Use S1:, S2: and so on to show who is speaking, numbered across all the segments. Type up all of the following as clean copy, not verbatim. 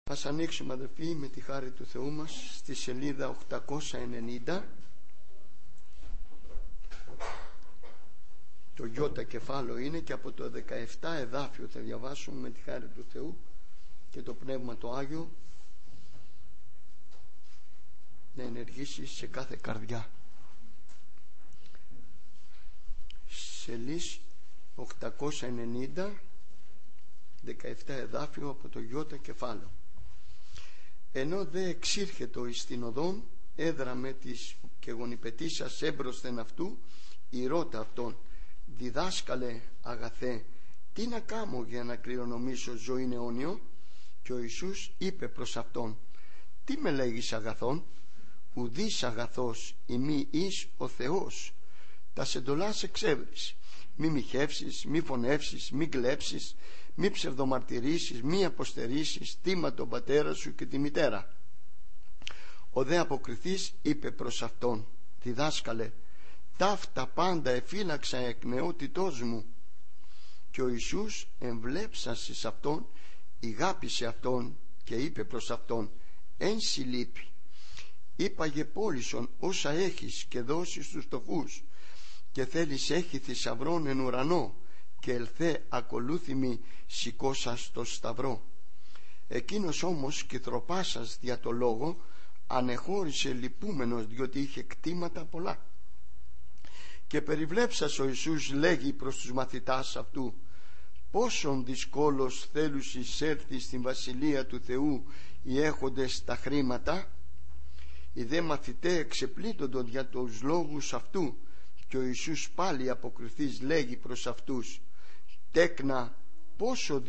S1: Ας ανοίξουμε, αδελφοί, με τη χάρη του Θεού μας στη σελίδα 890, το γιώτα κεφάλαιο είναι, και από το 17 εδάφιο θα διαβάσουμε με τη χάρη του Θεού και το Πνεύμα το Άγιο να ενεργήσει σε κάθε καρδιά. Σελίδα 890, 17 εδάφιο από το γιώτα κεφάλαιο. Ενώ δε εξήρχετο εις την οδόν, έδραμε της και γονιπετήσας έμπροσθεν αυτού, ηρώτα αυτόν, διδάσκαλε αγαθέ, τι να κάμω για να κληρονομήσω ζωήν αιώνιο? Και ο Ιησούς είπε προς αυτόν, τι με λέγεις αγαθόν? Ουδείς αγαθός ημί εις ο Θεός, τα σεντολάς εξεύρεις, μη μοιχεύσεις, μη φωνεύσεις, μη κλέψεις, μη ψευδομαρτυρήσεις, μη αποστερήσεις, τίμα τον πατέρα σου και τη μητέρα. Ο δε αποκριθής είπε προς αυτόν, διδάσκαλε, ταύτα πάντα εφύλαξα εκ νεότητός μου. Και ο Ιησούς εμβλέψας εις αυτόν, ηγάπησε αυτόν και είπε προς αυτόν, εν σοι λείπει, είπαγε πώλησον όσα έχεις και δώσεις στους φτωχούς, και θέλεις έχει θησαυρών εν ουρανό, και ελθέ ακολούθημι σηκώσας το σταυρό. Εκείνος όμως κυθροπάσας δια το λόγο ανεχώρησε λυπούμενος, διότι είχε κτήματα πολλά. Και περιβλέψας ο Ιησούς λέγει προς τους μαθητάς αυτού, πόσον δυσκόλος θέλους εισέλθει στην βασιλεία του Θεού οι έχοντες τα χρήματα? Οι δε μαθητέ εξεπλήττοντο για τους λόγους αυτού. Και ο Ιησούς πάλι αποκριθής λέγει προς αυτούς, τέκνα, πόσο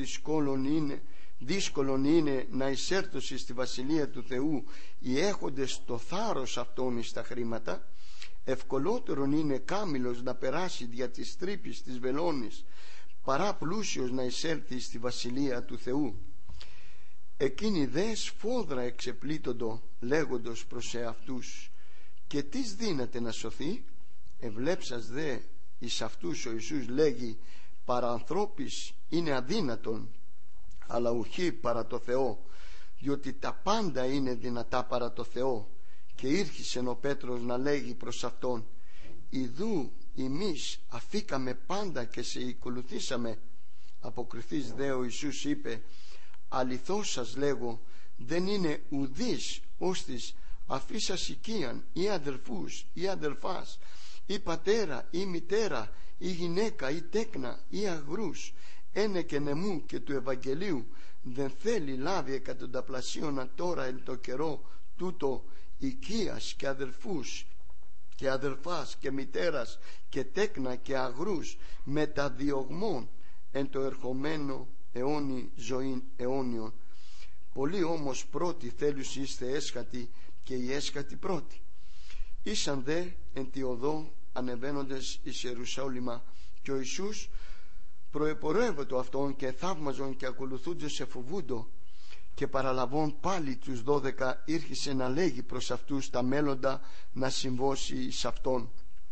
S1: δύσκολον είναι να εισέρθωσι στη βασιλεία του Θεού οι έχοντες το θάρρος αυτών εις τα χρήματα? Ευκολότερον είναι κάμιλος να περάσει δια της τρύπης της βελόνης, παρά πλούσιος να εισέλθει στη βασιλεία του Θεού. Εκείνοι δε σφόδρα εξεπλήττοντο, λέγοντος προς εαυτούς, και τις δύναται να σωθεί? Ευλέψας δε εις αυτούς ο Ιησούς λέγει, παρά ανθρώπης είναι αδύνατον, αλλά ουχή παρά το Θεό, διότι τα πάντα είναι δυνατά παρά το Θεό. Και ήρχισεν ο Πέτρος να λέγει προς αυτόν, ιδού εμείς αφήκαμε πάντα και σε ακολουθήσαμε. Αποκριθής δε ο Ιησούς είπε, αληθώς σας λέγω, δεν είναι ουδής ώστις αφήσας οικίαν ή αδελφούς ή αδελφάς ή πατέρα ή μητέρα ή γυναίκα ή τέκνα ή αγρούς ένε και νεμού και του Ευαγγελίου, δεν θέλει λάβει εκατονταπλασίωνα τώρα εν το καιρό τούτο οικίας και αδελφούς και αδελφάς και μητέρας και τέκνα και αγρούς μεταδιωγμών εν το ερχομένο αιώνι ζωήν αιώνιον. Πολλοί όμως πρώτοι θέλους είστε έσχατοι και οι έσχατοι πρώτοι. Ήσαν δε εν τη οδό ανεβαίνοντες εις Ιερουσάλημα, και ο Ιησούς προεπορεύωτο αυτόν και θαύμαζον και ακολουθούντες σε φοβούντο. Και παραλαβών πάλι τους 12 ήρχισε να λέγει προς αυτούς τα μέλλοντα να συμβώσει εις αυτόν,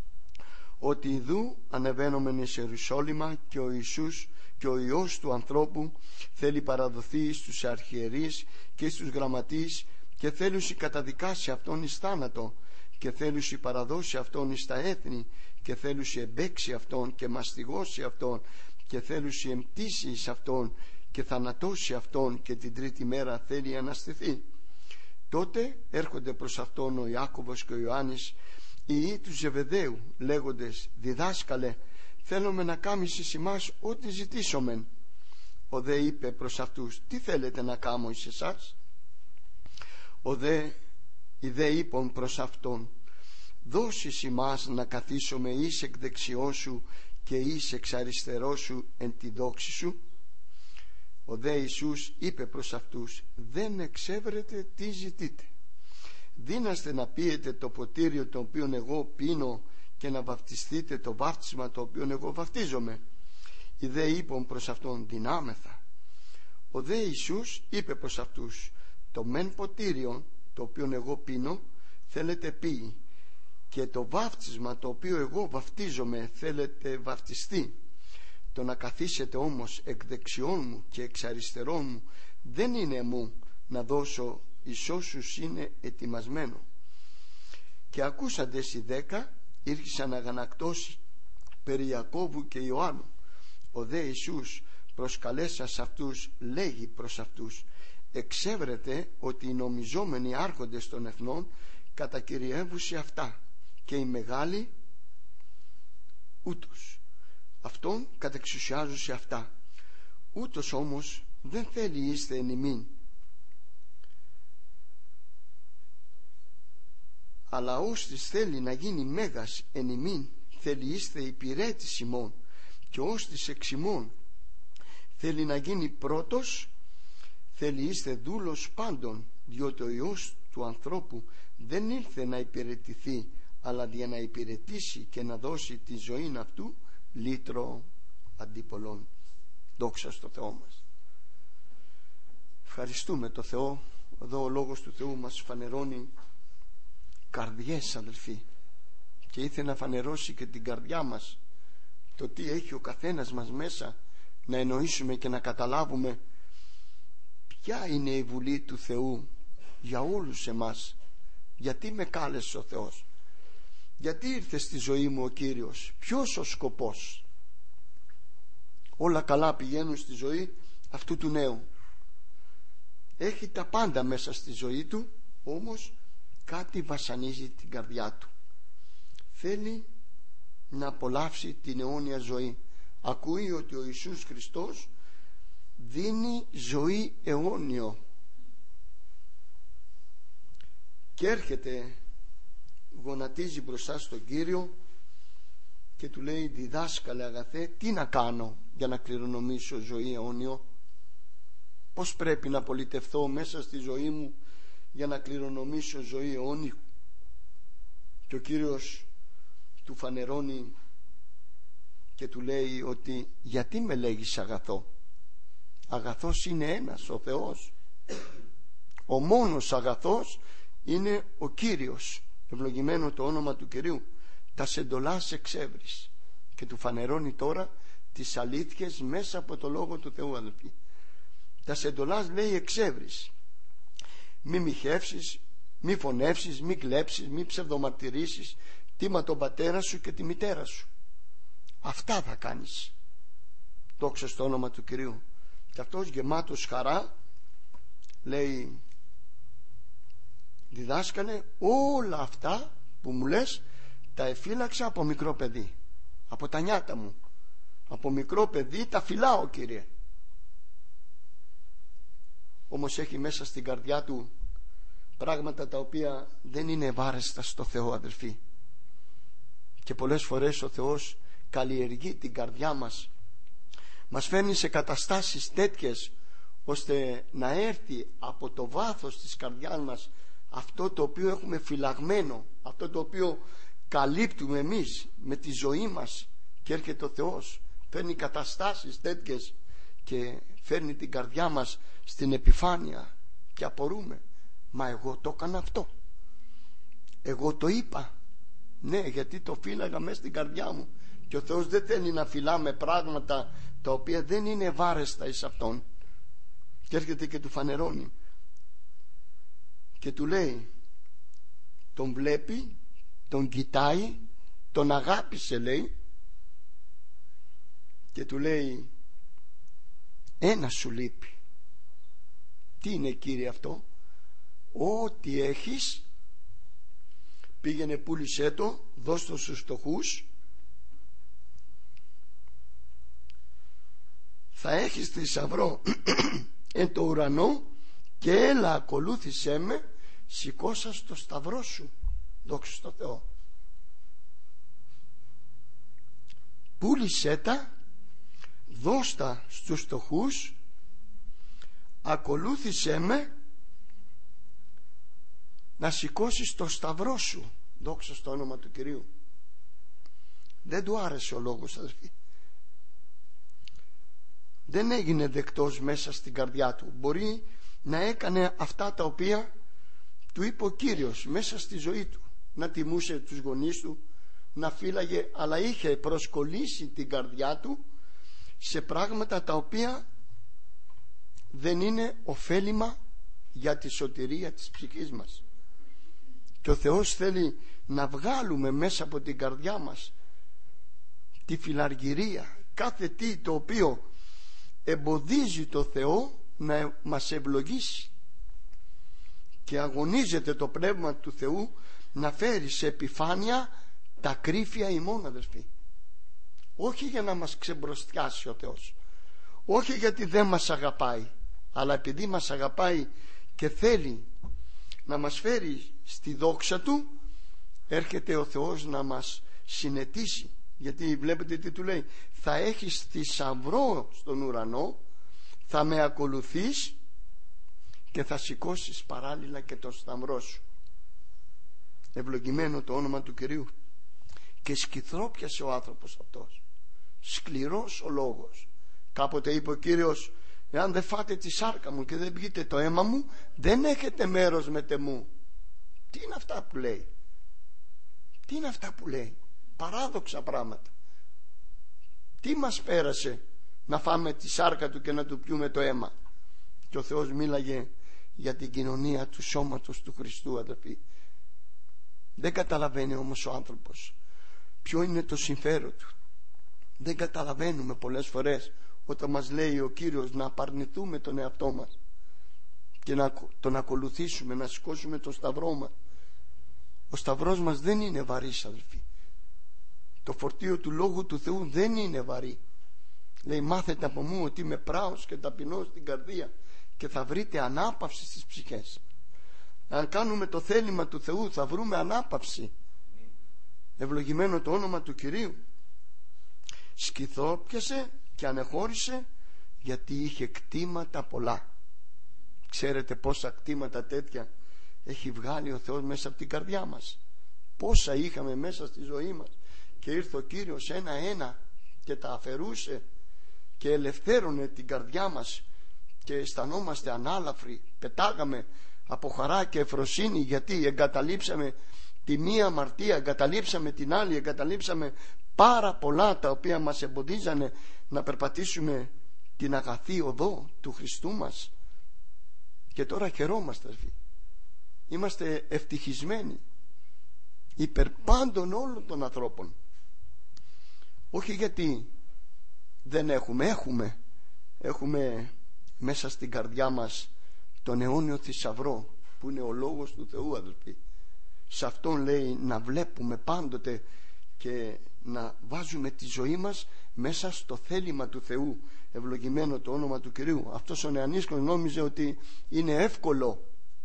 S1: ότι ιδού ανεβαίνομεν εις Ιερουσάλημα, και ο Ιησούς και ο Υιός του ανθρώπου θέλει παραδοθεί στους αρχιερείς και στους γραμματείς, και θέλουσι καταδικάσει αυτόν εις θάνατο, και θέλουσι παραδώσει αυτόν εις τα έθνη, και θέλουσι εμπέξει αυτόν και μαστιγώσει αυτόν, και θέλουσι εμπτήσει εις αυτόν και θανατώσει αυτόν, και την τρίτη μέρα θέλει αναστηθεί. Τότε έρχονται προς αυτόν ο Ιάκωβος και ο Ιωάννης, οι υιοί του Ζεβεδαίου, λέγοντες, διδάσκαλε, θέλουμε να κάμεις εις ημάς ό,τι ζητήσομεν. Ο δε είπε προς αυτούς, τι θέλετε να κάμω εις εσάς? Οι δε είπον προς αυτόν, δώσεις ημάς να καθίσουμε εις εκ δεξιός σου και εις εξ αριστερός σου εν τη δόξη σου. Ο δε Ιησούς είπε προς αυτούς, δεν εξεύρετε τι ζητείτε. Δύναστε να πίετε το ποτήριο το οποίο εγώ πίνω και να βαφτιστείτε το βάφτισμα το οποίο εγώ βαφτίζομαι? Οι δε είπον προς αυτόν, δυνάμεθα. Ο δε Ιησούς είπε προς αυτούς, το μεν ποτήριο το οποίο εγώ πίνω θέλετε πει, και το βάφτισμα το οποίο εγώ βαφτίζομαι θέλετε βαφτιστεί. Το να καθίσετε όμως εκ δεξιών μου και εξ αριστερών μου δεν είναι μου, να δώσω εις όσους είναι ετοιμασμένο. Και ακούσαντες οι 10 ήρχισαν αγανακτώσει περί Ιακώβου και Ιωάννου. Ο δε Ιησούς προσκαλέσας αυτούς λέγει προς αυτούς: εξέβρετε ότι οι νομιζόμενοι άρχοντες των εθνών κατακυριεύουσι αυτά, και οι μεγάλοι ούτως αυτόν κατεξουσιάζουσι αυτά. Ούτως όμως δεν θέλει είστε εν ημίν, αλλά ώστις θέλει να γίνει μέγας εν ημίν, θέλει είστε υπηρέτης ημών, και ώστις εξ ημών θέλει να γίνει πρώτος, θέλει είστε δούλος πάντων, διότι ο Υιός του ανθρώπου δεν ήλθε να υπηρετηθεί, αλλά για να υπηρετήσει και να δώσει τη ζωή αυτού λύτρο αντίπολων. Δόξα στο Θεό μας. Ευχαριστούμε το Θεό. Εδώ ο Λόγος του Θεού μας φανερώνει καρδιές, αδελφοί, και ήθελε να φανερώσει και την καρδιά μας, το τι έχει ο καθένας μας μέσα, να εννοήσουμε και να καταλάβουμε ποια είναι η βουλή του Θεού για όλους εμάς. Γιατί με κάλεσε ο Θεός, γιατί ήρθε στη ζωή μου ο Κύριος, ποιος ο σκοπός. Όλα καλά πηγαίνουν στη ζωή αυτού του νέου, έχει τα πάντα μέσα στη ζωή του, όμως κάτι βασανίζει την καρδιά του. Θέλει να απολαύσει την αιώνια ζωή. Ακούει ότι ο Ιησούς Χριστός δίνει ζωή αιώνιο, και έρχεται, γονατίζει μπροστά στον Κύριο και του λέει: διδάσκαλε αγαθέ, τι να κάνω για να κληρονομήσω ζωή αιώνιο? Πώς πρέπει να πολιτευθώ μέσα στη ζωή μου για να κληρονομήσω ζωή αιώνιο? Και ο Κύριος του φανερώνει και του λέει ότι γιατί με λέγεις αγαθό? Αγαθός είναι ένας, ο Θεός. Ο μόνος αγαθός είναι ο Κύριος. Ευλογημένο το όνομα του Κυρίου. Τα σεντολάς εξεύρεις. Και του φανερώνει τώρα τις αλήθειες μέσα από το Λόγο του Θεού, αδελφοί. Τα σεντολάς, λέει, εξεύρεις. Μη μοιχεύσεις, μη φωνεύσεις, μη κλέψεις, μη ψευδομαρτυρήσεις. Τίμα τον πατέρα σου και τη μητέρα σου. Αυτά θα κάνεις. Δόξα στο όνομα του Κυρίου. Και αυτός γεμάτος χαρά λέει: διδάσκαλε, όλα αυτά που μου λες τα εφύλαξα από μικρό παιδί, από τα νιάτα μου. Από μικρό παιδί τα φυλάω, Κύριε. Όμως έχει μέσα στην καρδιά του πράγματα τα οποία δεν είναι ευάρεστα στο Θεό, αδελφοί. Και πολλές φορές ο Θεός καλλιεργεί την καρδιά μας, μας φέρνει σε καταστάσεις τέτοιες ώστε να έρθει από το βάθος της καρδιάς μας αυτό το οποίο έχουμε φυλαγμένο, αυτό το οποίο καλύπτουμε εμείς με τη ζωή μας, και έρχεται ο Θεός, φέρνει καταστάσεις τέτοιες και φέρνει την καρδιά μας στην επιφάνεια και απορούμε: μα εγώ το έκανα αυτό, εγώ το είπα. Ναι, γιατί το φύλαγα μέσα στην καρδιά μου. Και ο Θεός δεν θέλει να φυλάμε πράγματα τα οποία δεν είναι βάρεστα εις Αυτόν. Και έρχεται και του φανερώνει και του λέει, τον βλέπει, τον κοιτάει, τον αγάπησε, λέει, και του λέει: ένα σου λείπει. Τι είναι, Κύριε, αυτό? Ό,τι έχεις πήγαινε, πούλησέ το, δώσ' το στους φτωχούς, θα έχεις θησαυρό εν το ουρανό, και έλα ακολούθησέ με, σηκώσας το σταυρό σου. Δόξα στο Θεό. Πούλησέ τα, δώσ' τα στους φτωχούς, ακολούθησέ με, να σηκώσεις το σταυρό σου. Δόξα στο όνομα του Κυρίου. Δεν του άρεσε ο λόγος, αδελφοί. Δεν έγινε δεκτός μέσα στην καρδιά του. Μπορεί να έκανε αυτά τα οποία του είπε ο Κύριος μέσα στη ζωή του, να τιμούσε τους γονείς του, να φύλαγε, αλλά είχε προσκολήσει την καρδιά του σε πράγματα τα οποία δεν είναι ωφέλιμα για τη σωτηρία της ψυχής μας. Και ο Θεός θέλει να βγάλουμε μέσα από την καρδιά μας τη φιλαργυρία, κάθε τι το οποίο εμποδίζει το Θεό να μας ευλογήσει. Και αγωνίζεται το Πνεύμα του Θεού να φέρει σε επιφάνεια τα κρύφια ημών, αδελφοί. Όχι για να μας ξεμπροστιάσει ο Θεός, όχι γιατί δεν μας αγαπάει, αλλά επειδή μας αγαπάει και θέλει να μας φέρει στη δόξα Του, έρχεται ο Θεός να μας συνετίσει. Γιατί βλέπετε τι του λέει: θα έχεις θησαυρό στον ουρανό, θα με ακολουθείς και θα σηκώσεις παράλληλα και το σταυρό σου. Ευλογημένο το όνομα του Κυρίου. Και σκυθρόπιασε ο άνθρωπος αυτός, σκληρός ο λόγος. Κάποτε είπε ο Κύριος: εάν δεν φάτε τη σάρκα μου και δεν πιείτε το αίμα μου, δεν έχετε μέρος με τεμού. Τι είναι αυτά που λέει? Τι είναι αυτά που λέει? Παράδοξα πράγματα. Τι μας πέρασε να φάμε τη σάρκα του και να του πιούμε το αίμα? Και ο Θεός μίλαγε για την κοινωνία του σώματος του Χριστού, αδελφοί. Δεν καταλαβαίνει όμως ο άνθρωπος ποιο είναι το συμφέρον του. Δεν καταλαβαίνουμε πολλές φορές όταν μας λέει ο Κύριος να απαρνηθούμε τον εαυτό μας και να τον ακολουθήσουμε, να σηκώσουμε το σταυρό μας. Ο σταυρός μας δεν είναι βαρύς, αδελφοί. Το φορτίο του Λόγου του Θεού δεν είναι βαρύ. Λέει: μάθετε από μου ότι είμαι πράος και ταπεινός στην καρδία και θα βρείτε ανάπαυση στις ψυχές. Αν κάνουμε το θέλημα του Θεού θα βρούμε ανάπαυση. Ευλογημένο το όνομα του Κυρίου. Σκυθρόπιασε και ανεχώρησε γιατί είχε κτήματα πολλά. Ξέρετε πόσα κτήματα τέτοια έχει βγάλει ο Θεός μέσα από την καρδιά μας? Πόσα είχαμε μέσα στη ζωή μας και ήρθε ο Κύριος ένα-ένα και τα αφαιρούσε και ελευθέρωνε την καρδιά μας και αισθανόμαστε ανάλαφροι. Πετάγαμε από χαρά και ευφροσύνη γιατί εγκαταλείψαμε τη μία αμαρτία, εγκαταλείψαμε την άλλη, εγκαταλείψαμε πάρα πολλά τα οποία μας εμποδίζανε να περπατήσουμε την αγαθή οδό του Χριστού μας. Και τώρα χαιρόμαστε, είμαστε ευτυχισμένοι υπέρ πάντων όλων των ανθρώπων. Όχι γιατί δεν έχουμε μέσα στην καρδιά μας τον αιώνιο θησαυρό που είναι ο Λόγος του Θεού, αδελφοί. Σε αυτόν λέει να βλέπουμε πάντοτε και να βάζουμε τη ζωή μας μέσα στο θέλημα του Θεού. Ευλογημένο το όνομα του Κυρίου. Αυτός ο νεανίσκος νόμιζε ότι είναι εύκολο,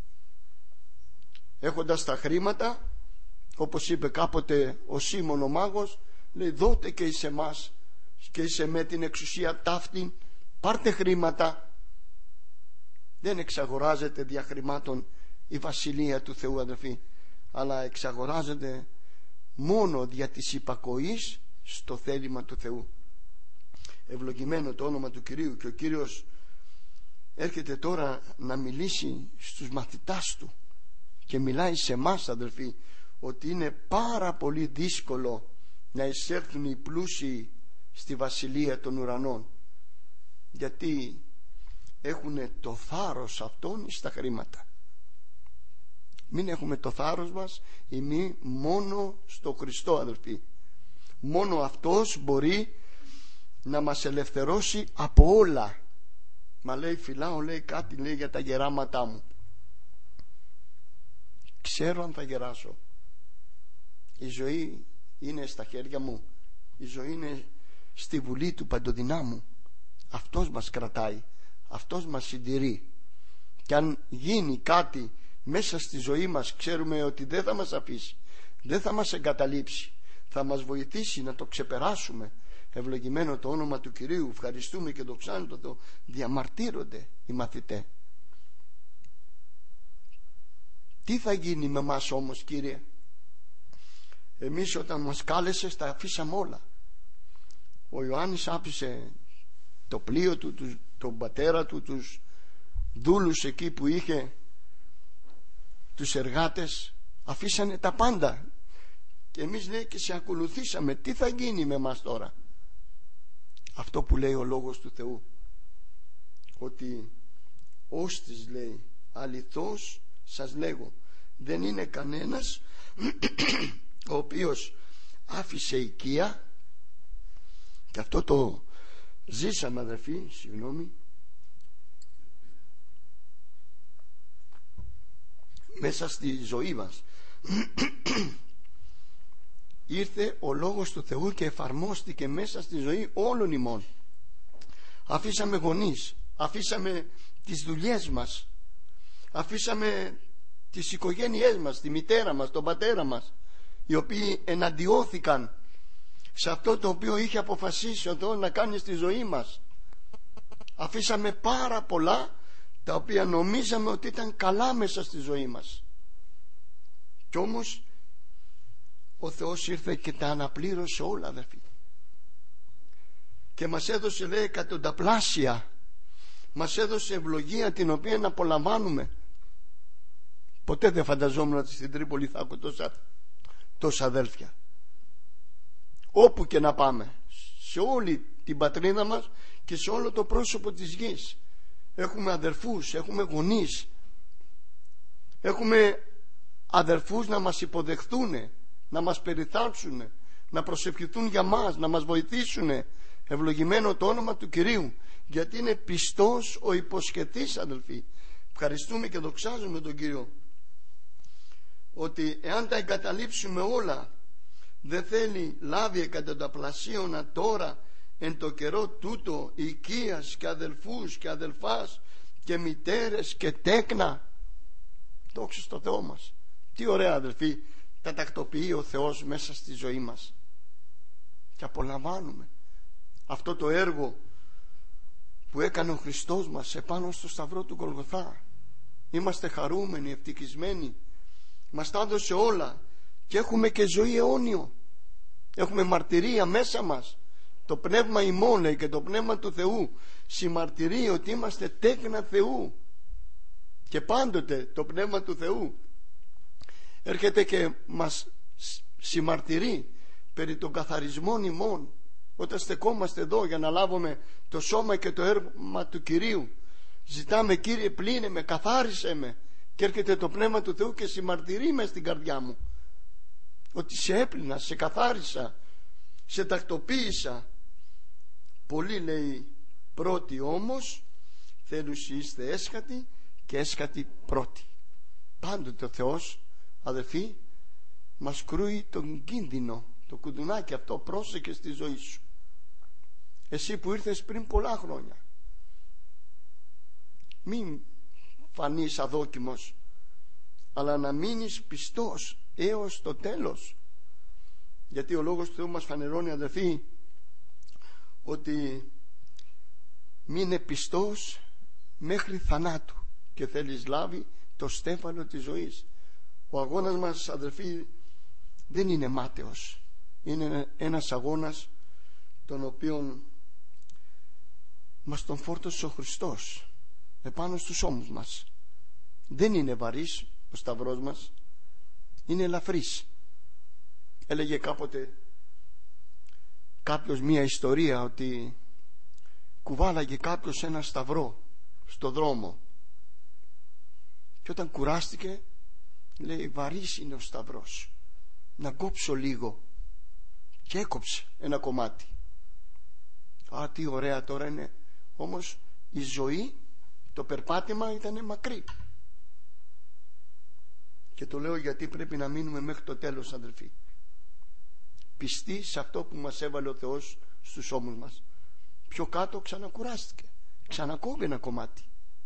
S1: έχοντας τα χρήματα, όπως είπε κάποτε ο Σίμων ο μάγος, λέει: δώτε και εις εμάς και εις εμέ την εξουσία ταύτην, πάρτε χρήματα. Δεν εξαγοράζεται δια χρημάτων η βασιλεία του Θεού, αδελφοί, αλλά εξαγοράζεται μόνο δια της υπακοής στο θέλημα του Θεού. Ευλογημένο το όνομα του Κυρίου. Και ο Κύριος έρχεται τώρα να μιλήσει στους μαθητάς του και μιλάει σε εμάς, αδελφοί, ότι είναι πάρα πολύ δύσκολο να εισέλθουν οι πλούσιοι στη βασιλεία των ουρανών, γιατί έχουν το θάρρος αυτών στα χρήματα. Μην έχουμε το θάρρος μας ημί μόνο στο Χριστό, αδελφοί. Μόνο Αυτός μπορεί να μας ελευθερώσει από όλα. Μα λέει: φυλάω, λέει, κάτι, λέει, για τα γεράματά μου. Ξέρω αν θα γεράσω. Η ζωή είναι στα χέρια μου. Η ζωή είναι στη βουλή του Παντοδυνάμου. Αυτός μας κρατάει, Αυτός μας συντηρεί. Και αν γίνει κάτι μέσα στη ζωή μας, ξέρουμε ότι δεν θα μας αφήσει, δεν θα μας εγκαταλείψει, θα μας βοηθήσει να το ξεπεράσουμε. Ευλογημένο το όνομα του Κυρίου. Ευχαριστούμε και δοξάνουμε το Θεό. Διαμαρτύρονται οι μαθητές. Τι θα γίνει με μας όμως, Κύριε? Εμείς όταν μας κάλεσες τα αφήσαμε όλα. Ο Ιωάννης άφησε το πλοίο του, τον πατέρα του, τους δούλους εκεί που είχε, τους εργάτες, αφήσανε τα πάντα. Και εμείς, λέει, και σε ακολουθήσαμε. Τι θα γίνει με μας τώρα? Αυτό που λέει ο Λόγος του Θεού, ότι όστις, λέει, αληθώς σας λέγω, δεν είναι κανένας ο οποίος άφησε οικία, και αυτό το ζήσαμε αδερφοί, μέσα στη ζωή μας. Ήρθε ο Λόγος του Θεού και εφαρμόστηκε μέσα στη ζωή όλων ημών. Αφήσαμε γονείς, αφήσαμε τις δουλειές μας, αφήσαμε τις οικογένειές μας, τη μητέρα μας, τον πατέρα μας, οι οποίοι εναντιώθηκαν σε αυτό το οποίο είχε αποφασίσει ο Θεός να κάνει στη ζωή μας. Αφήσαμε πάρα πολλά τα οποία νομίζαμε ότι ήταν καλά μέσα στη ζωή μας, κι όμως ο Θεός ήρθε και τα αναπλήρωσε όλα, αδερφοί, και μας έδωσε, λέει, εκατονταπλάσια. Μας έδωσε ευλογία την οποία να απολαμβάνουμε. Ποτέ δεν φανταζόμουν ότι στην Τρίπολη θα έχω τόσα αδέλφια. Όπου και να πάμε, σε όλη την πατρίδα μας και σε όλο το πρόσωπο της γης, έχουμε αδερφούς, έχουμε γονείς, έχουμε αδερφούς να μας υποδεχθούν, να μας περιθάλψουν, να προσευχηθούν για μας, να μας βοηθήσουν. Ευλογημένο το όνομα του Κυρίου, γιατί είναι πιστός ο υποσχετής, αδελφοί. Ευχαριστούμε και δοξάζουμε τον Κύριο ότι εάν τα εγκαταλείψουμε όλα, δεν θέλει λάβει εκατονταπλασίωνα τώρα εν το καιρό τούτο οικίας και αδελφούς και αδελφάς και μητέρες και τέκνα. Δόξα στο Θεό μας. Τι ωραία, αδελφοί, τα τακτοποιεί ο Θεός μέσα στη ζωή μας και απολαμβάνουμε αυτό το έργο που έκανε ο Χριστός μας επάνω στο σταυρό του Γολγοθά. Είμαστε χαρούμενοι, ευτυχισμένοι, μας τα έδωσε όλα και έχουμε και ζωή αιώνιο. Έχουμε μαρτυρία μέσα μας. Το πνεύμα ημών, λέει, και το πνεύμα του Θεού συμμαρτυρεί ότι είμαστε τέκνα Θεού, και πάντοτε το πνεύμα του Θεού έρχεται και μας συμμαρτυρεί περί των καθαρισμών ημών. Όταν στεκόμαστε εδώ για να λάβουμε το σώμα και το αίμα του Κυρίου, ζητάμε, Κύριε, πλύνε με, καθάρισε με, και έρχεται το πνεύμα του Θεού και συμμαρτυρεί μες στην καρδιά μου ότι σε έπλυνα, σε καθάρισα, σε τακτοποίησα. Πολλοί, λέει, πρώτοι όμως θέλουσι είστε έσχατοι και έσχατοι πρώτοι. Πάντοτε ο Θεός, αδελφοί, μας κρούει τον κίνδυνο, το κουδουνάκι αυτό. Πρόσεχε στη ζωή σου. Εσύ που ήρθες πριν πολλά χρόνια, μην φανείς αδόκιμος, αλλά να μείνεις πιστός έως το τέλος. Γιατί ο Λόγος του Θεού μας φανερώνει, αδελφοί, ότι μείνε πιστός μέχρι θανάτου και θέλεις λάβει το στέφανο της ζωής. Ο αγώνας μας, αδελφοί, δεν είναι μάταιος. Είναι ένας αγώνας τον οποίον μας τον φόρτωσε ο Χριστός επάνω στους ώμους μας. Δεν είναι βαρύς ο σταυρός μας, είναι ελαφρύς. Έλεγε κάποτε κάποιος μία ιστορία ότι κουβάλαγε κάποιος ένα σταυρό στο δρόμο και όταν κουράστηκε, λέει, βαρύς είναι ο σταυρός, να κόψω λίγο, και έκοψε ένα κομμάτι. Α, τι ωραία τώρα είναι. Όμως η ζωή, το περπάτημα ήταν μακρύ. Και το λέω γιατί πρέπει να μείνουμε μέχρι το τέλος, αδελφοί, πιστοί σε αυτό που μας έβαλε ο Θεός στους ώμους μας. Πιο κάτω ξανακουράστηκε, ξανακόβει ένα κομμάτι,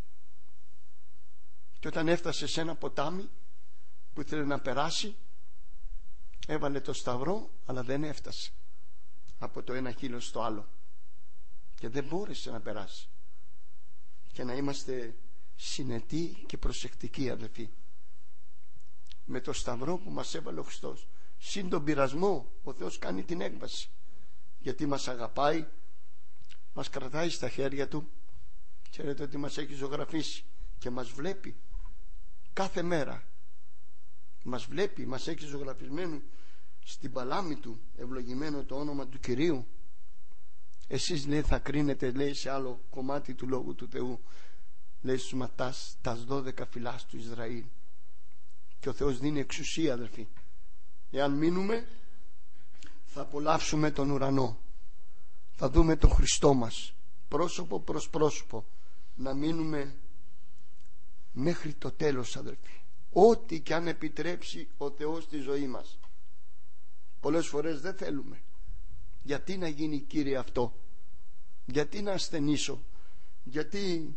S1: και όταν έφτασε σε ένα ποτάμι που ήθελε να περάσει, έβαλε το σταυρό, αλλά δεν έφτασε από το ένα χείλος στο άλλο και δεν μπόρεσε να περάσει. Και να είμαστε συνετοί και προσεκτικοί, αδελφοί, με το σταυρό που μας έβαλε ο Χριστός. Συν τον πειρασμό, ο Θεός κάνει την έκβαση, γιατί μας αγαπάει, μας κρατάει στα χέρια Του. Ξέρετε ότι μας έχει ζωγραφίσει και μας βλέπει κάθε μέρα. Μας βλέπει, μας έχει ζωγραφισμένο στην παλάμη Του, ευλογημένο το όνομα του Κυρίου. Εσείς, λέει, θα κρίνετε, λέει, σε άλλο κομμάτι του Λόγου του Θεού, λέει στους Ματάς, τας 12 φυλάς του Ισραήλ. Και ο Θεός δίνει εξουσία, αδελφοί. Εάν μείνουμε, θα απολαύσουμε τον ουρανό, θα δούμε τον Χριστό μας πρόσωπο προς πρόσωπο. Να μείνουμε μέχρι το τέλος, αδελφοί, ό,τι και αν επιτρέψει ο Θεός στη ζωή μας. Πολλές φορές δεν θέλουμε. Γιατί να γίνει, Κύριε, αυτό? Γιατί να ασθενήσω? Γιατί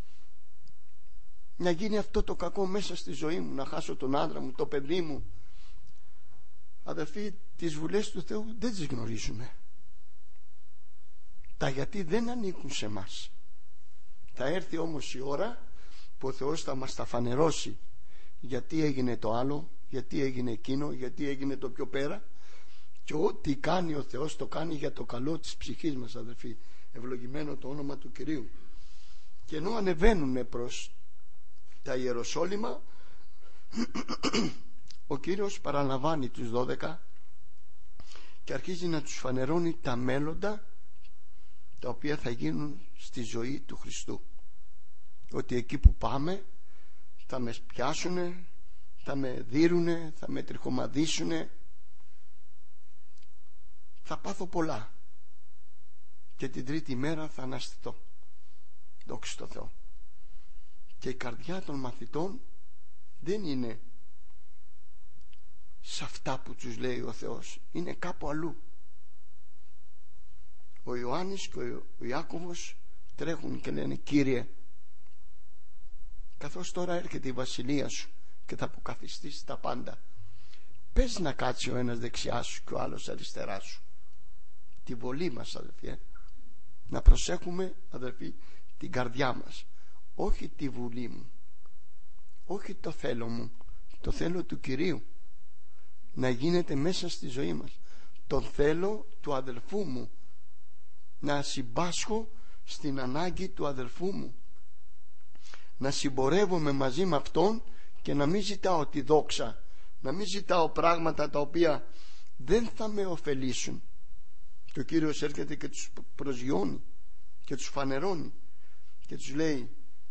S1: να γίνει αυτό το κακό μέσα στη ζωή μου? Να χάσω τον άντρα μου, το παιδί μου? Αδελφοί, τις βουλές του Θεού δεν τις γνωρίζουμε. Τα γιατί δεν ανήκουν σε μας. Θα έρθει όμως η ώρα που ο Θεός θα μας τα φανερώσει. Γιατί έγινε το άλλο, γιατί έγινε εκείνο, γιατί έγινε το πιο πέρα. Και ό,τι κάνει ο Θεός το κάνει για το καλό της ψυχής μας, αδελφοί. Ευλογημένο το όνομα του Κυρίου. Και ενώ ανεβαίνουν προς τα Ιεροσόλυμα, ο Κύριος παραλαμβάνει τους 12 και αρχίζει να τους φανερώνει τα μέλλοντα, τα οποία θα γίνουν στη ζωή του Χριστού. Ότι εκεί που πάμε θα με πιάσουνε, θα με δίρουνε, θα με τριχομαδίσουνε, θα πάθω πολλά και την τρίτη μέρα θα αναστηθώ. Δόξα τω Θεώ. Και η καρδιά των μαθητών δεν είναι σε αυτά που τους λέει ο Θεός, είναι κάπου αλλού. Ο Ιωάννης και ο Ιάκωβος τρέχουν και λένε, Κύριε, καθώς τώρα έρχεται η βασιλεία σου και θα αποκαθιστείς τα πάντα, πες να κάτσει ο ένας δεξιά σου και ο άλλος αριστερά σου. Τη βολή μας, αδελφοί, να προσέχουμε, αδελφοί, την καρδιά μας. Όχι τη βουλή μου, όχι το θέλω μου, το θέλω του Κυρίου να γίνεται μέσα στη ζωή μας. Το θέλω του αδελφού μου, να συμπάσχω στην ανάγκη του αδελφού μου, να συμπορεύομαι μαζί με αυτόν και να μην ζητάω τη δόξα, να μην ζητάω πράγματα τα οποία δεν θα με ωφελήσουν. Και ο Κύριος έρχεται και τους προσγειώνει και τους φανερώνει και τους λέει,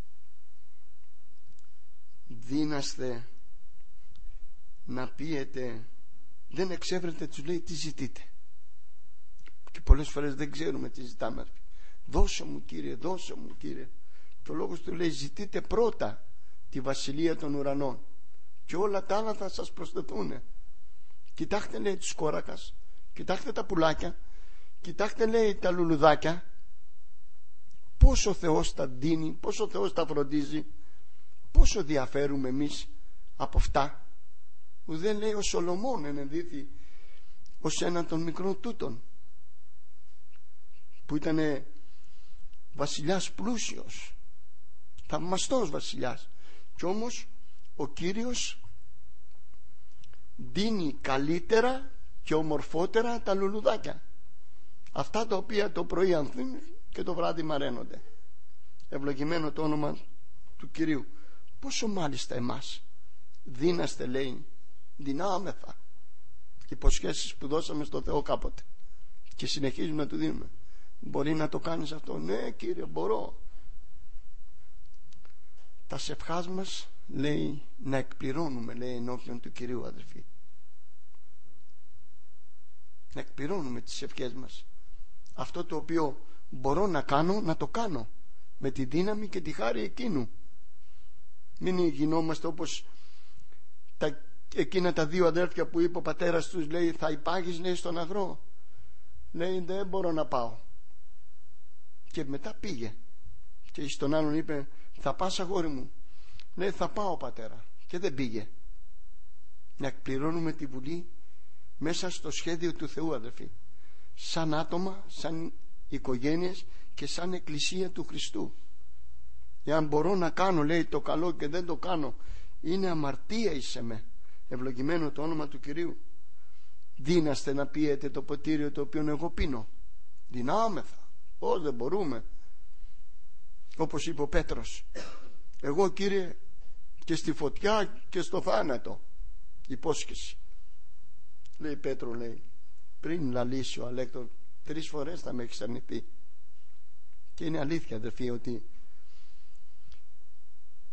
S1: δύναστε να πείετε, δεν εξέβρετε, τους λέει, τι ζητείτε. Και πολλές φορές δεν ξέρουμε τι ζητάμε. Δώσε μου, Κύριε, δώσε μου, Κύριε. Και ο λόγος του λέει, ζητείτε πρώτα τη βασιλεία των ουρανών και όλα τα άλλα θα σας προσθεθούν. Κοιτάξτε, λέει, τους κόρακας, κοιτάξτε τα πουλάκια, κοιτάξτε, λέει, τα λουλουδάκια, πόσο ο Θεός τα ντύνει, πόσο ο Θεός τα φροντίζει, πόσο διαφέρουμε εμείς από αυτά. Δεν λέει, ο Σολομών ενενδύθη ως έναν των μικρών τούτων, που ήταν βασιλιάς πλούσιος, θαυμαστός βασιλιάς, και όμως ο Κύριος δίνει καλύτερα και ομορφότερα τα λουλουδάκια, αυτά τα οποία το πρωί ανθούν και το βράδυ μαραίνονται. Ευλογημένο το όνομα του Κυρίου. Πόσο μάλιστα εμάς δίναστε, λέει, δυνάμεθα υποσχέσεις που δώσαμε στο Θεό κάποτε και συνεχίζουμε να του δίνουμε. Μπορεί να το κάνεις αυτό? Ναι, Κύριε, μπορώ. Τα σευχάς μας, λέει, να εκπληρώνουμε, λέει, ενώπιον του Κυρίου, αδελφοί. Να εκπληρώνουμε τις ευχές μας. Αυτό το οποίο μπορώ να κάνω, να το κάνω με τη δύναμη και τη χάρη εκείνου. Μην γινόμαστε όπως εκείνα τα δύο αδέρφια που είπε ο πατέρας τους, λέει, θα υπάγεις, λέει, στον αγρό. Λέει, δεν μπορώ να πάω. Και μετά πήγε και στον άλλον είπε, θα πας, αγόρι μου? Λέει, θα πάω, πατέρα. Και δεν πήγε. Να εκπληρώνουμε τη βουλή μέσα στο σχέδιο του Θεού, αδελφοί, σαν άτομα, σαν οικογένειες και σαν εκκλησία του Χριστού. Εάν μπορώ να κάνω, λέει, το καλό και δεν το κάνω, είναι αμαρτία εις εμέ. Ευλογημένο το όνομα του Κυρίου. Δύναστε να πιείτε το ποτήριο το οποίο εγώ πίνω? Δυνάμεθα. Πώς δεν μπορούμε. Όπως είπε ο Πέτρος, εγώ, Κύριε, και στη φωτιά και στο θάνατο. Υπόσχεση. Λέει Πέτρο, λέει, πριν λαλήσει ο Αλέκτορ 3 φορές θα με έχεις αρνηθεί. Και είναι αλήθεια, αδερφοί, ότι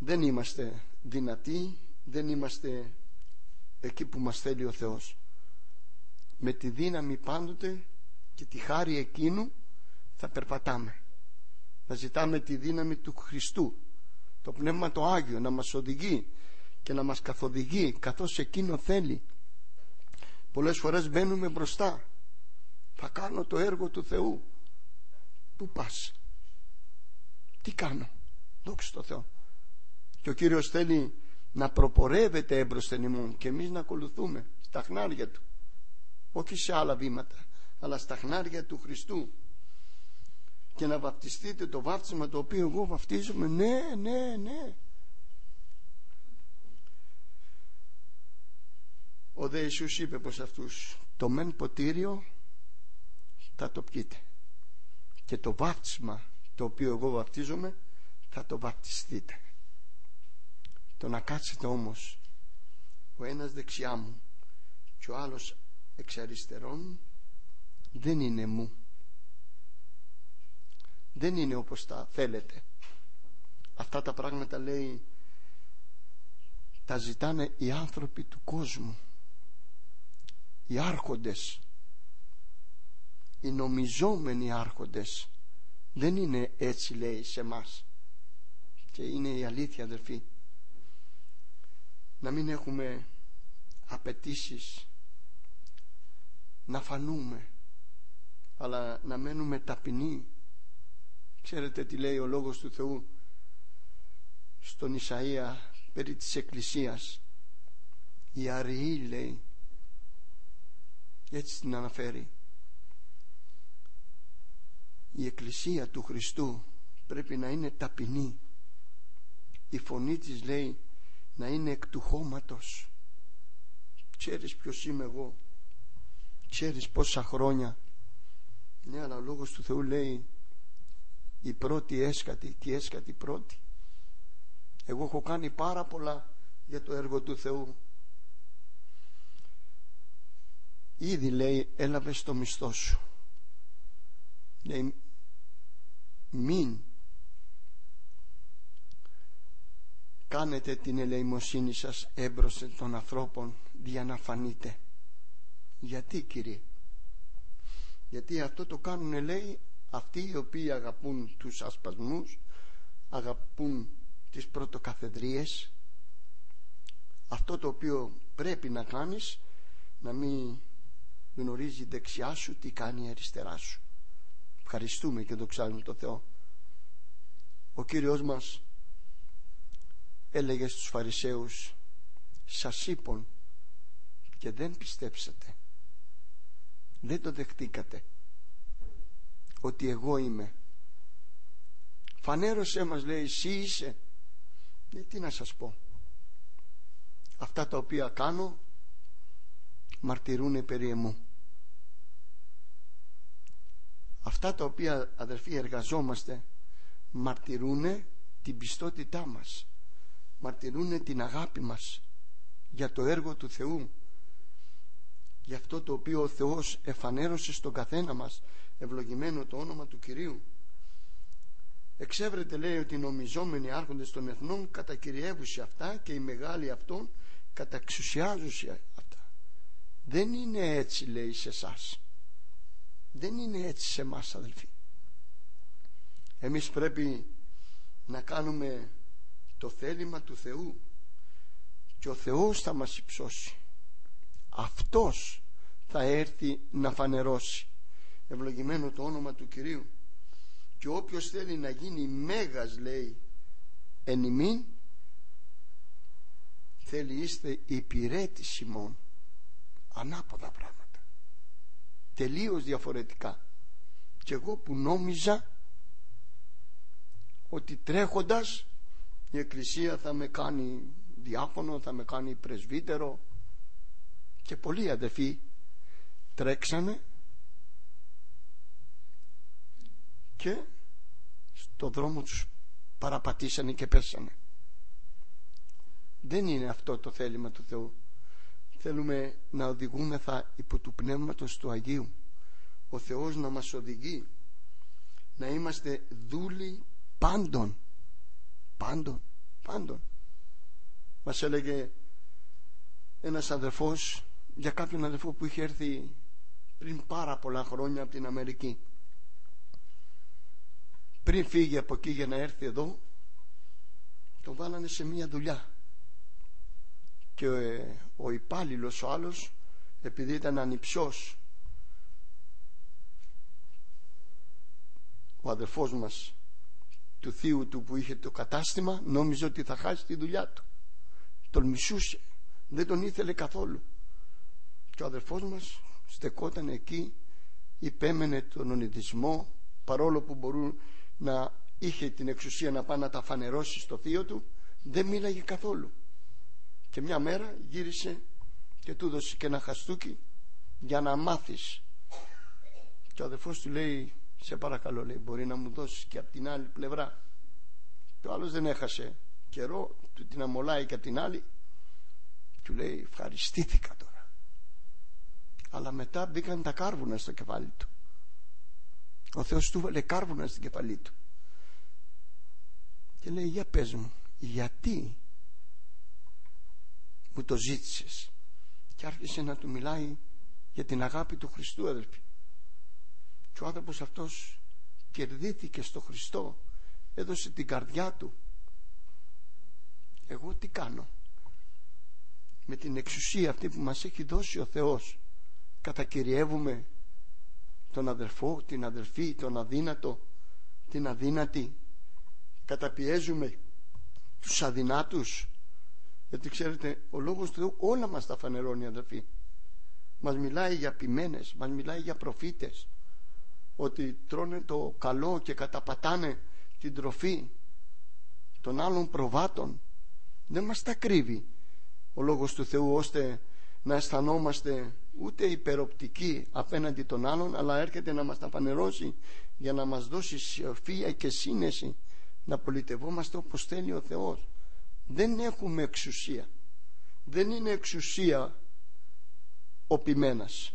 S1: Δεν είμαστε δυνατοί, δεν είμαστε εκεί που μας θέλει ο Θεός. Με τη δύναμη πάντοτε και τη χάρη εκείνου θα περπατάμε. Θα ζητάμε τη δύναμη του Χριστού, το Πνεύμα το Άγιο να μας οδηγεί και να μας καθοδηγεί καθώς εκείνο θέλει. Πολλές φορές μπαίνουμε μπροστά. Θα κάνω το έργο του Θεού. Πού πας? Τι κάνω? Δόξα τω Θεώ. Και ο Κύριος θέλει να προπορεύεται έμπροσθεν ημών και εμείς να ακολουθούμε στα χνάρια Του, όχι σε άλλα βήματα, αλλά στα χνάρια του Χριστού, και να βαπτιστείτε το βάπτισμα το οποίο εγώ βαπτίζομαι. Ναι. Ο δε Ιησούς είπε προς αυτούς: το μεν ποτήριο θα το πιείτε, και το βάπτισμα το οποίο εγώ βαπτίζομαι θα το βαπτιστείτε. Το να κάτσετε όμως ο ένας δεξιά μου και ο άλλος εξ αριστερών μου δεν είναι μου. Δεν είναι όπως τα θέλετε. Αυτά τα πράγματα, λέει, τα ζητάνε οι άνθρωποι του κόσμου, οι άρχοντες, οι νομιζόμενοι άρχοντες. Δεν είναι έτσι, λέει, σε μας. Και είναι η αλήθεια, αδερφοί. Να μην έχουμε απαιτήσεις να φανούμε, αλλά να μένουμε ταπεινοί. Ξέρετε τι λέει ο Λόγος του Θεού στον Ισαΐα περί της Εκκλησίας? Η αριή, λέει, έτσι την αναφέρει. Η Εκκλησία του Χριστού πρέπει να είναι ταπεινή. Η φωνή της, λέει, να είναι εκ του χώματος. Ξέρεις ποιος είμαι εγώ? Ξέρεις πόσα χρόνια? Ναι, αλλά ο Λόγος του Θεού λέει η πρώτη έσκατη. Τι έσκατη πρώτη? Εγώ έχω κάνει πάρα πολλά για το έργο του Θεού. Ήδη, λέει, έλαβες το μισθό σου. Λέει, μην κάνετε την ελεημοσύνη σας έμπροσθεν των ανθρώπων για να φανείτε. Γιατί, Κύριε? Γιατί αυτό το κάνουν, λέει, αυτοί οι οποίοι αγαπούν τους ασπασμούς, αγαπούν τις πρωτοκαθεδρίες. Αυτό το οποίο πρέπει να κάνεις, να μην γνωρίζει δεξιά σου τι κάνει η αριστερά σου. Ευχαριστούμε και δοξάζουμε τον Θεό. Ο Κύριος μας έλεγε στους Φαρισαίους: σας είπων και δεν πιστέψατε, δεν το δεχτήκατε ότι εγώ είμαι. Φανέρωσέ μας, λέει, εσύ είσαι. Τι να σας πω? Αυτά τα οποία κάνω μαρτυρούνε περί εμού. Αυτά τα οποία, αδερφοί, εργαζόμαστε μαρτυρούνε την πιστότητά μας, μαρτυρούνε την αγάπη μας για το έργο του Θεού, για αυτό το οποίο ο Θεός εφανέρωσε στον καθένα μας. Ευλογημένο το όνομα του Κυρίου. Εξέβρεται, λέει, ότι οι νομιζόμενοι άρχοντες των εθνών κατακυριεύουσι αυτά και οι μεγάλοι αυτών καταξουσιάζουσι αυτά. Δεν είναι έτσι, λέει, σε εσάς. Δεν είναι έτσι σε εμάς, αδελφοί. Εμείς πρέπει να κάνουμε το θέλημα του Θεού και ο Θεός θα μας υψώσει. Αυτός θα έρθει να φανερώσει. Ευλογημένο το όνομα του Κυρίου. Και όποιος θέλει να γίνει μέγας, λέει, εν ημίν, θέλει είστε υπηρέτης ημών. Ανάποδα πράγματα, τελείως διαφορετικά. Και εγώ που νόμιζα ότι τρέχοντας η Εκκλησία θα με κάνει διάκονο, θα με κάνει πρεσβύτερο, και πολλοί αδελφοί τρέξανε και στο δρόμο τους παραπατήσανε και πέσανε. Δεν είναι αυτό το θέλημα του Θεού. Θέλουμε να οδηγούμεθα υπό του Πνεύματος του Αγίου. Ο Θεός να μας οδηγεί, να είμαστε δούλοι πάντων. πάντων. Μας έλεγε ένας αδερφός για κάποιον αδερφό που είχε έρθει πριν πάρα πολλά χρόνια από την Αμερική. Πριν φύγει από εκεί για να έρθει εδώ, τον βάλανε σε μία δουλειά και ο υπάλληλος ο άλλος, επειδή ήταν ανιψιός, ο αδερφός μας, του θείου του που είχε το κατάστημα, νόμιζε ότι θα χάσει τη δουλειά του. Τον μισούσε, δεν τον ήθελε καθόλου. Και ο αδερφός μας στεκόταν εκεί, υπέμενε τον ονειδισμό, παρόλο που μπορούν να είχε την εξουσία να πάει να τα φανερώσει στο θείο του, δεν μίλαγε καθόλου. Και μια μέρα γύρισε και του έδωσε και ένα χαστούκι για να μάθεις. Και ο αδερφός του λέει, σε παρακαλώ, λέει, μπορεί να μου δώσεις και από την άλλη πλευρά. Και ο άλλος δεν έχασε καιρό, του την αμολάει και από την άλλη. Του λέει, ευχαριστήθηκα τώρα. Αλλά μετά μπήκαν τα κάρβουνα στο κεφάλι του. Ο Θεός του βάλε κάρβουνα στην κεφαλή του. Και λέει, για πες μου, γιατί μου το ζήτησες? Και άρχισε να του μιλάει για την αγάπη του Χριστού, αδελφοί. Και ο άνθρωπος αυτός κερδίθηκε στο Χριστό, έδωσε την καρδιά του. Εγώ τι κάνω? Με την εξουσία αυτή που μας έχει δώσει ο Θεός, κατακυριεύουμε τον αδερφό, την αδερφή, τον αδύνατο, την αδύνατη, καταπιέζουμε τους αδυνάτους. Γιατί ξέρετε, ο Λόγος του Θεού όλα μας τα φανερώνει, αδερφοί. Μας μιλάει για ποιμένες, μας μιλάει για προφήτες, ότι τρώνε το καλό και καταπατάνε την τροφή των άλλων προβάτων. Δεν μας τα κρύβει ο Λόγος του Θεού ώστε να αισθανόμαστε ούτε υπεροπτικοί απέναντι των άλλων, αλλά έρχεται να μας τα φανερώσει για να μας δώσει σοφία και σύνεση να πολιτευόμαστε όπως θέλει ο Θεός. Δεν έχουμε εξουσία. Δεν είναι εξουσία ο ποιμένας.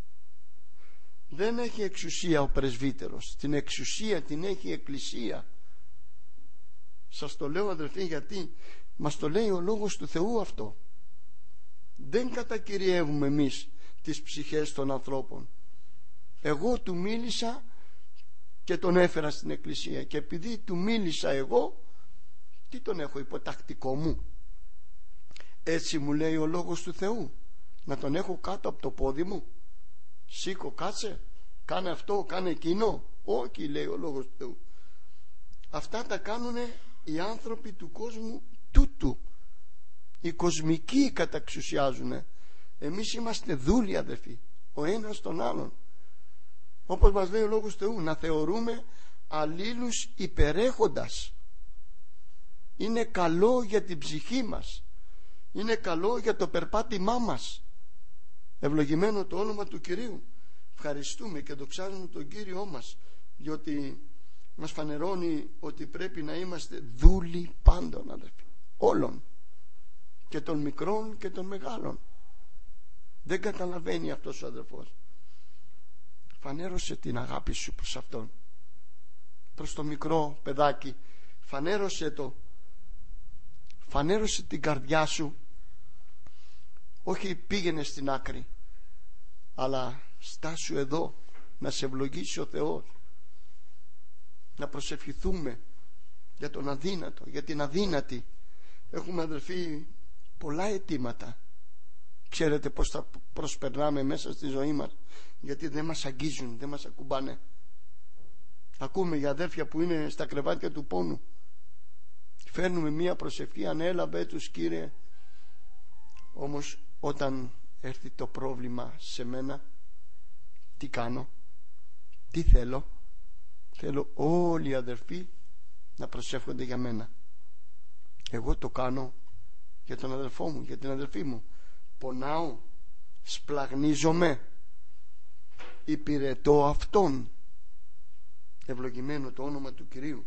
S1: Δεν έχει εξουσία ο πρεσβύτερος. Την εξουσία την έχει η Εκκλησία. Σας το λέω, αδελφοί, γιατί μας το λέει ο Λόγος του Θεού αυτό. Δεν κατακυριεύουμε εμείς τις ψυχές των ανθρώπων. Εγώ του μίλησα και τον έφερα στην Εκκλησία, και επειδή του μίλησα εγώ, τι τον έχω υποτακτικό μου? Έτσι μου λέει ο Λόγος του Θεού, να τον έχω κάτω από το πόδι μου? Σήκω, κάτσε, κάνε αυτό, κάνε εκείνο? Όχι, λέει ο Λόγος του Θεού. Αυτά τα κάνουν οι άνθρωποι του κόσμου τούτου. Οι κοσμικοί καταξουσιάζουν. Εμείς είμαστε δούλοι, αδελφοί, ο ένας τον άλλον. Όπως μας λέει ο Λόγος του Θεού, να θεωρούμε αλλήλους υπερέχοντας. Είναι καλό για την ψυχή μας, είναι καλό για το περπάτημά μας. Ευλογημένο το όνομα του Κυρίου. Ευχαριστούμε και δοξάζουμε τον Κύριό μας, διότι μας φανερώνει ότι πρέπει να είμαστε δούλοι πάντων, αδελφοί, όλων, και των μικρών και των μεγάλων. Δεν καταλαβαίνει αυτός ο αδελφός. Φανέρωσε την αγάπη σου προς αυτόν, προς το μικρό παιδάκι. Φανέρωσε το. Φανέρωσε την καρδιά σου. Όχι πήγαινε στην άκρη, αλλά στάσου εδώ, να σε ευλογήσει ο Θεός. Να προσευχηθούμε για τον αδύνατο, για την αδύνατη. Έχουμε, αδελφοί, πολλά αιτήματα. Ξέρετε πως θα προσπερνάμε μέσα στη ζωή μας, γιατί δεν μας αγγίζουν, δεν μας ακουμπάνε. Ακούμε για αδέρφια που είναι στα κρεβάτια του πόνου. Φέρνουμε μία προσευχή, ανέλαβε τους, Κύριε. Όμως όταν έρθει το πρόβλημα σε μένα, τι κάνω? Τι θέλω? Θέλω όλοι οι αδερφοί να προσεύχονται για μένα. Εγώ το κάνω για τον αδελφό μου, για την αδελφή μου. Πονάω, σπλαγνίζομαι, υπηρετώ αυτόν. Ευλογημένο το όνομα του Κυρίου.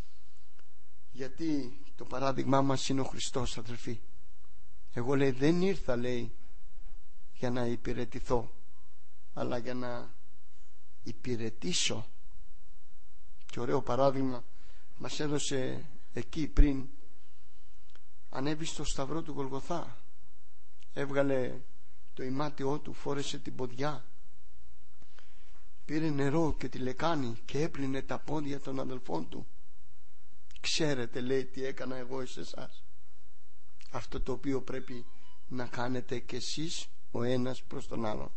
S1: Γιατί το παράδειγμά μας είναι ο Χριστός, αδελφοί. Εγώ, λέει, δεν ήρθα, λέει, για να υπηρετηθώ, αλλά για να υπηρετήσω. Και ωραίο παράδειγμα μας έδωσε εκεί πριν ανέβη στο σταυρό του Γολγοθά, έβγαλε το ημάτιό του, φόρεσε την ποδιά, πήρε νερό και τη λεκάνη και έπλυνε τα πόδια των αδελφών του. Ξέρετε, λέει, τι έκανα εγώ εις εσάς? Αυτό το οποίο πρέπει να κάνετε κι εσείς ο ένας προς τον άλλον.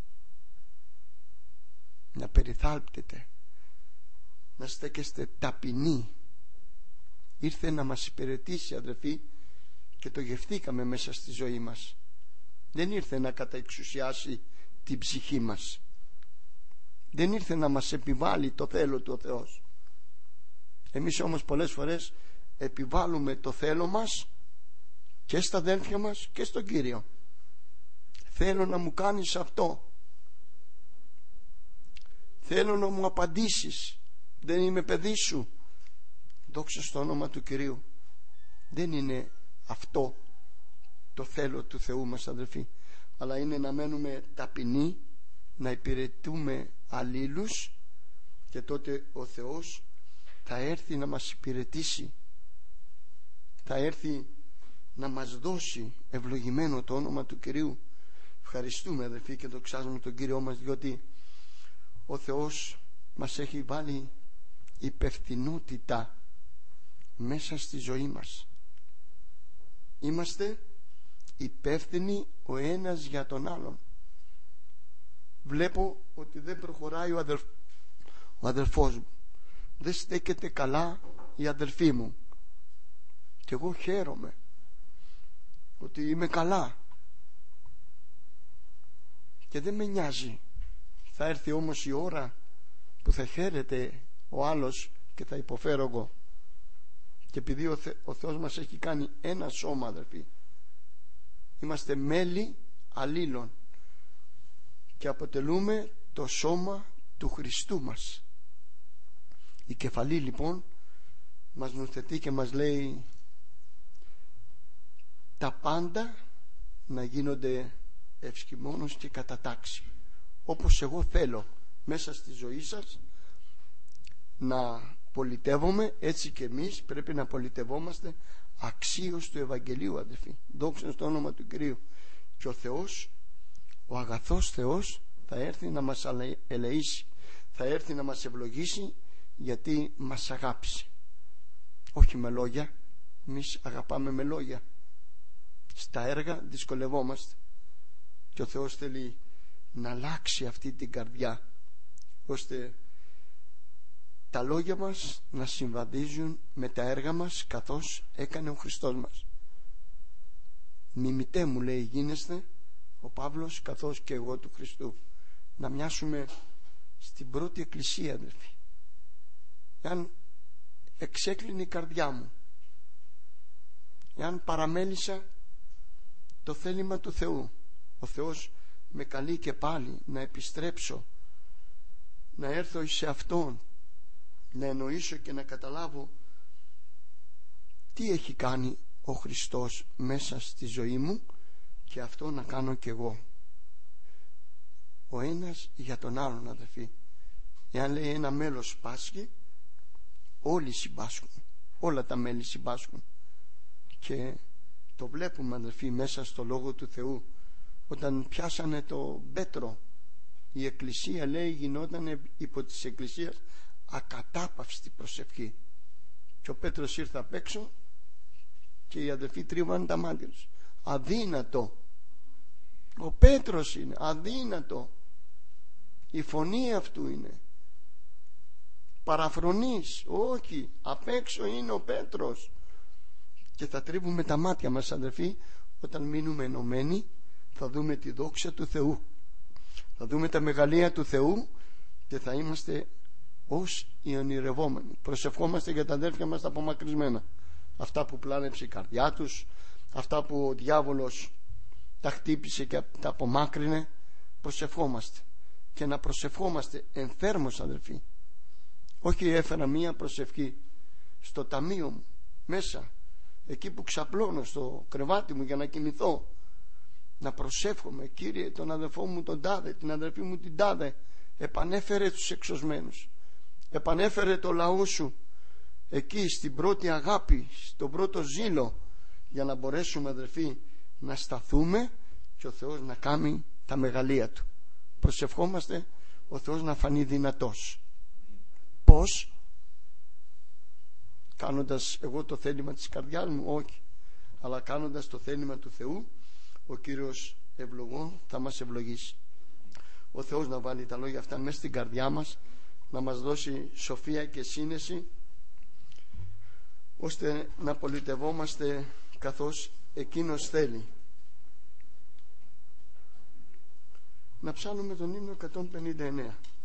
S1: Να περιθάλπτετε, να στέκεστε ταπεινοί. Ήρθε να μας υπηρετήσει, αδελφοί, και το γευθήκαμε μέσα στη ζωή μας. Δεν ήρθε να καταεξουσιάσει την ψυχή μας. Δεν ήρθε να μας επιβάλλει το θέλω του ο Θεός. Εμείς όμως πολλές φορές επιβάλλουμε το θέλω μας και στα αδέλφια μας και στον Κύριο. Θέλω να μου κάνεις αυτό, θέλω να μου απαντήσεις, δεν είμαι παιδί σου. Δόξα στο όνομα του Κυρίου. Δεν είναι αυτό το θέλω του Θεού μας, αδελφοί, αλλά είναι να μένουμε ταπεινοί, να υπηρετούμε αλλήλους, και τότε ο Θεός θα έρθει να μας υπηρετήσει, θα έρθει να μας δώσει. Ευλογημένο το όνομα του Κυρίου. Ευχαριστούμε, αδελφοί, και δοξάζουμε τον Κύριό μας, διότι ο Θεός μας έχει βάλει υπευθυνότητα μέσα στη ζωή μας. Είμαστε υπεύθυνοι ο ένας για τον άλλον. Βλέπω ότι δεν προχωράει ο αδελφός μου, δεν στέκεται καλά η αδελφή μου, και εγώ χαίρομαι ότι είμαι καλά και δεν με νοιάζει. Θα έρθει όμως η ώρα που θα χαίρεται ο άλλος και θα υποφέρω εγώ. Και επειδή ο Θεός μας έχει κάνει ένα σώμα, αδελφοί, είμαστε μέλη αλλήλων και αποτελούμε το σώμα του Χριστού μας. Η κεφαλή λοιπόν μας νουθετεί και μας λέει τα πάντα να γίνονται ευσχημόνως και κατά τάξη, όπως εγώ θέλω μέσα στη ζωή σας να πολιτεύομαι, έτσι και εμείς πρέπει να πολιτευόμαστε αξίως του Ευαγγελίου, αδελφοί. Δόξα στο όνομα του Κυρίου. Και ο Θεός, ο αγαθός Θεός, θα έρθει να μας ελεήσει, θα έρθει να μας ευλογήσει, γιατί μας αγάπησε. Όχι με λόγια, εμείς αγαπάμε με λόγια, στα έργα δυσκολευόμαστε, και ο Θεός θέλει να αλλάξει αυτή την καρδιά, ώστε τα λόγια μας να συμβαδίζουν με τα έργα μας, καθώς έκανε ο Χριστός μας. Μιμητέ μου, λέει, γίνεστε ο Παύλος, καθώς και εγώ του Χριστού. Να μοιάσουμε στην πρώτη εκκλησία, αδελφοί. Εάν εξέκλεινε η καρδιά μου, εάν παραμέλησα το θέλημα του Θεού, ο Θεός με καλεί και πάλι να επιστρέψω, να έρθω σε Αυτόν, να εννοήσω και να καταλάβω τι έχει κάνει ο Χριστός μέσα στη ζωή μου, και αυτό να κάνω κι εγώ. Ο ένας για τον άλλον, αδελφοί. Εάν λέει ένα μέλος πάσχει, όλοι συμπάσχουν, όλα τα μέλη συμπάσχουν, και το βλέπουμε, αδελφοί, μέσα στο Λόγο του Θεού. Όταν πιάσανε το Πέτρο, η εκκλησία, λέει, γινόταν υπό της εκκλησίας ακατάπαυστη προσευχή, και ο Πέτρος ήρθε απ' έξω και οι αδελφοί τρίβαν τα μάτια τους. Αδύνατο, ο Πέτρος είναι, αδύνατο, η φωνή αυτού είναι, παραφρονής, όχι, απ' έξω είναι ο Πέτρος. Και θα τρίβουμε τα μάτια μας, αδελφοί, όταν μείνουμε ενωμένοι. Θα δούμε τη δόξα του Θεού, θα δούμε τα μεγαλεία του Θεού, και θα είμαστε ως οι ονειρευόμενοι. Προσευχόμαστε για τα αδέρφια μας τα απομακρυσμένα, αυτά που πλάνεψε η καρδιά τους, αυτά που ο διάβολος τα χτύπησε και τα απομάκρυνε. Προσευχόμαστε, και να προσευχόμαστε ενθέρμως, αδελφοί. Όχι έφερα μία προσευχή στο ταμείο μου μέσα, εκεί που ξαπλώνω στο κρεβάτι μου για να κοιμηθώ, να προσεύχομαι, Κύριε, τον αδελφό μου τον τάδε, την αδελφή μου την τάδε, επανέφερε τους εξωσμένους, επανέφερε το λαό σου εκεί στην πρώτη αγάπη, στον πρώτο ζήλο, για να μπορέσουμε, αδερφοί, να σταθούμε και ο Θεός να κάνει τα μεγαλεία Του. Προσευχόμαστε ο Θεός να φανεί δυνατός. Πώς? Κάνοντας εγώ το θέλημα της καρδιάς μου? Όχι. Αλλά κάνοντας το θέλημα του Θεού, ο Κύριος ευλογώ θα μας ευλογήσει. Ο Θεός να βάλει τα λόγια αυτά μέσα στην καρδιά μας, να μας δώσει σοφία και σύνεση, ώστε να πολιτευόμαστε καθώς Εκείνος θέλει. Να ψάλουμε τον ύμνο 159.